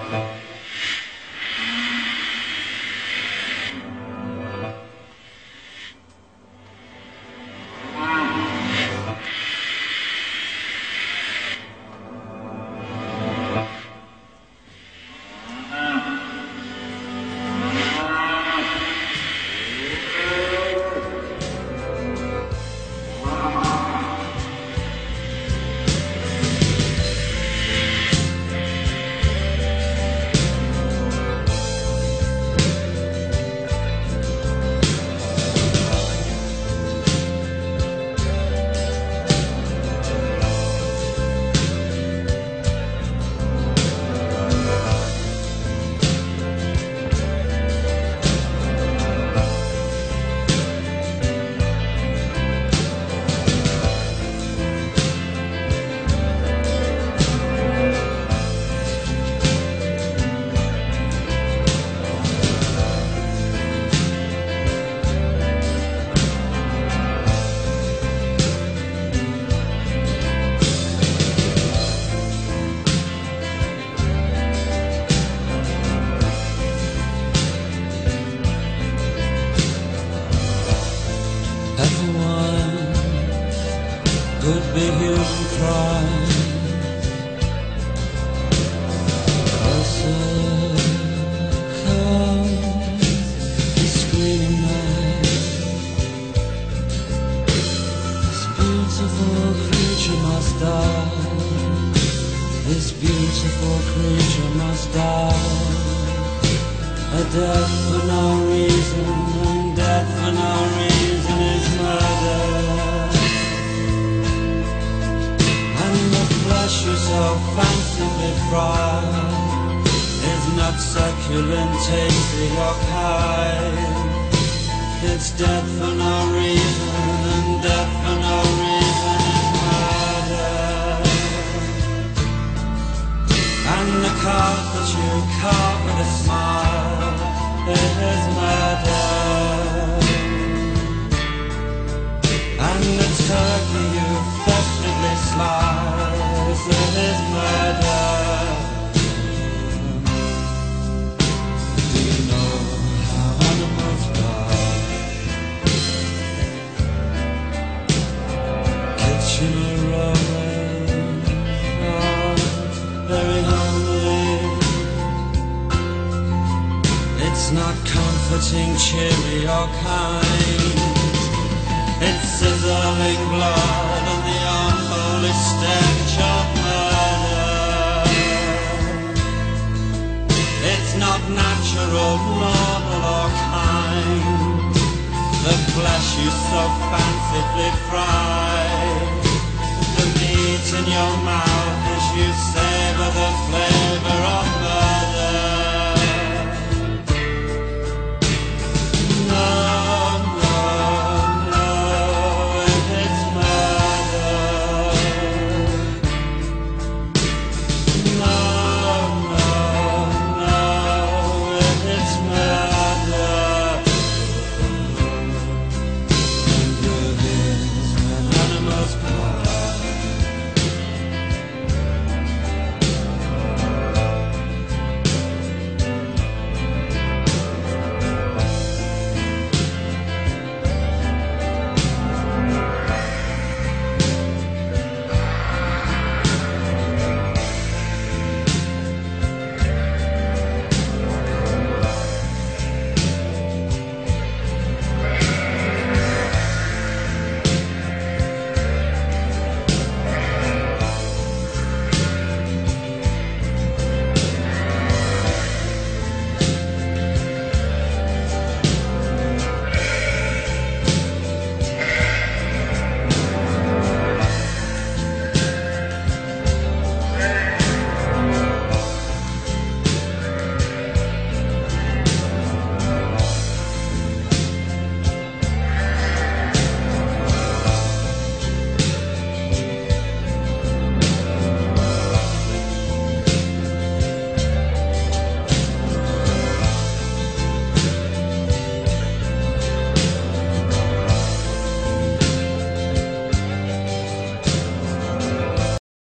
Could be human crime. Closer comes the screaming night. This beautiful creature must die. This beautiful creature must die. A death for no reason, and death for no reason is murder. You so fancifully fried is not succulent, tasty or kind. It's death for no reason, and death for no reason is murder. And the carp that you carve with a smile is murder. And the turkey you festively slice is murder. Do you know how animals die? Kitchener Road, very homely. It's not comforting, cheery or kind. It's sizzling blood and the unholy stench of murder. It's not natural, normal or kind. The flesh you so fancifully fry, the meat in your mouth as you say